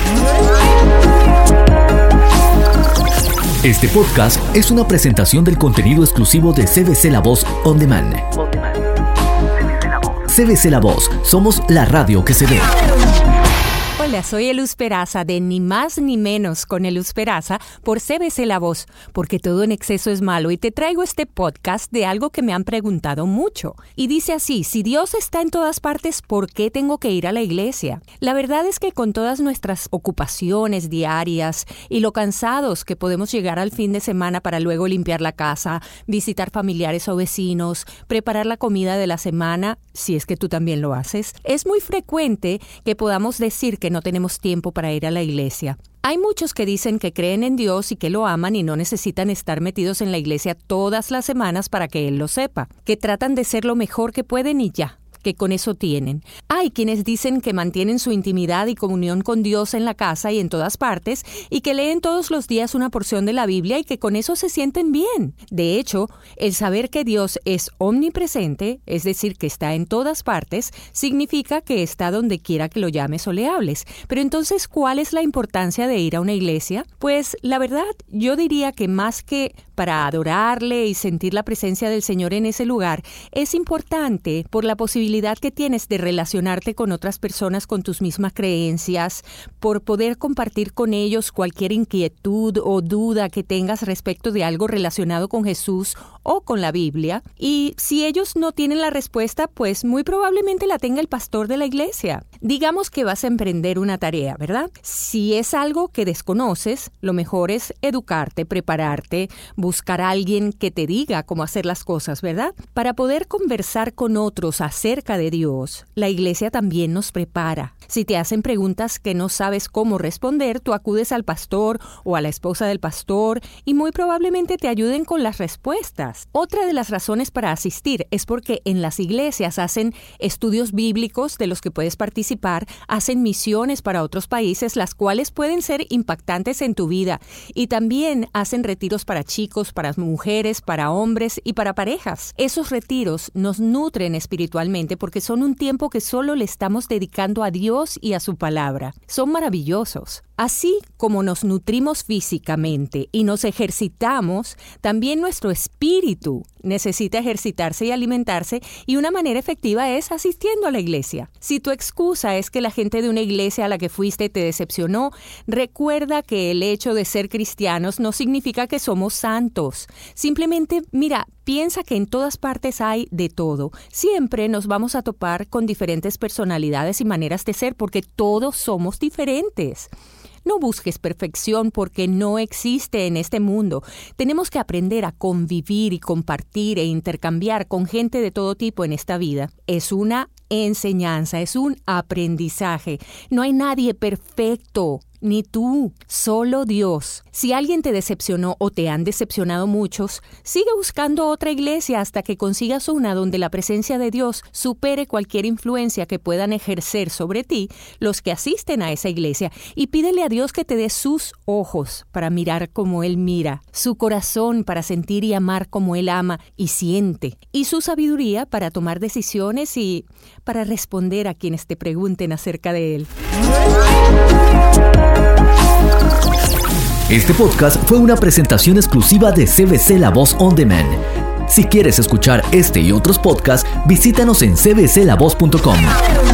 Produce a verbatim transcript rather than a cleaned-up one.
Este podcast es una presentación del contenido exclusivo de C B C La Voz On Demand. C B C La Voz, somos la radio que se ve. Hola, soy Eluz Peraza de Ni Más Ni Menos con Eluz Peraza por C B C La Voz, porque todo en exceso es malo, y te traigo este podcast de algo que me han preguntado mucho. Y dice así: si Dios está en todas partes, ¿por qué tengo que ir a la iglesia? La verdad es que con todas nuestras ocupaciones diarias y lo cansados que podemos llegar al fin de semana para luego limpiar la casa, visitar familiares o vecinos, preparar la comida de la semana, si es que tú también lo haces, es muy frecuente que podamos decir que no tenemos tiempo para ir a la iglesia. Hay muchos que dicen que creen en Dios y que lo aman y no necesitan estar metidos en la iglesia todas las semanas para que Él lo sepa, que tratan de ser lo mejor que pueden y ya, que con eso tienen. Hay quienes dicen que mantienen su intimidad y comunión con Dios en la casa y en todas partes, y que leen todos los días una porción de la Biblia y que con eso se sienten bien. De hecho, el saber que Dios es omnipresente, es decir, que está en todas partes, significa que está donde quiera que lo llames o le hables. Pero entonces, ¿cuál es la importancia de ir a una iglesia? Pues, la verdad, yo diría que más que para adorarle y sentir la presencia del Señor en ese lugar, es importante por la posibilidad que tienes de relacionarte con otras personas con tus mismas creencias, por poder compartir con ellos cualquier inquietud o duda que tengas respecto de algo relacionado con Jesús o con la Biblia. Y si ellos no tienen la respuesta, pues muy probablemente la tenga el pastor de la iglesia. Digamos que vas a emprender una tarea, ¿verdad? Si es algo que desconoces, lo mejor es educarte, prepararte, buscar a alguien que te diga cómo hacer las cosas, ¿verdad? Para poder conversar con otros acerca de Dios, la iglesia también nos prepara. Si te hacen preguntas que no sabes cómo responder, tú acudes al pastor o a la esposa del pastor y muy probablemente te ayuden con las respuestas. Otra de las razones para asistir es porque en las iglesias hacen estudios bíblicos de los que puedes participar, hacen misiones para otros países, las cuales pueden ser impactantes en tu vida, y también hacen retiros para chicos, para mujeres, para hombres y para parejas. Esos retiros nos nutren espiritualmente porque son un tiempo que solo le estamos dedicando a Dios y a su palabra. Son maravillosos. Así como nos nutrimos físicamente y nos ejercitamos, también nuestro espíritu necesita ejercitarse y alimentarse, y una manera efectiva es asistiendo a la iglesia. Si tu excusa es que la gente de una iglesia a la que fuiste te decepcionó, recuerda que el hecho de ser cristianos no significa que somos santos. Simplemente, mira, piensa que en todas partes hay de todo. Siempre nos vamos a topar con diferentes personalidades y maneras de ser porque todos somos diferentes. No busques perfección porque no existe en este mundo. Tenemos que aprender a convivir y compartir e intercambiar con gente de todo tipo en esta vida. Es una enseñanza, es un aprendizaje. No hay nadie perfecto. Ni tú, solo Dios. Si alguien te decepcionó o te han decepcionado muchos, sigue buscando otra iglesia hasta que consigas una donde la presencia de Dios supere cualquier influencia que puedan ejercer sobre ti los que asisten a esa iglesia, y pídele a Dios que te dé sus ojos para mirar como Él mira, su corazón para sentir y amar como Él ama y siente, y su sabiduría para tomar decisiones y para responder a quienes te pregunten acerca de Él. Este podcast fue una presentación exclusiva de C B C La Voz On Demand. Si quieres escuchar este y otros podcasts, visítanos en c b c la voz punto com.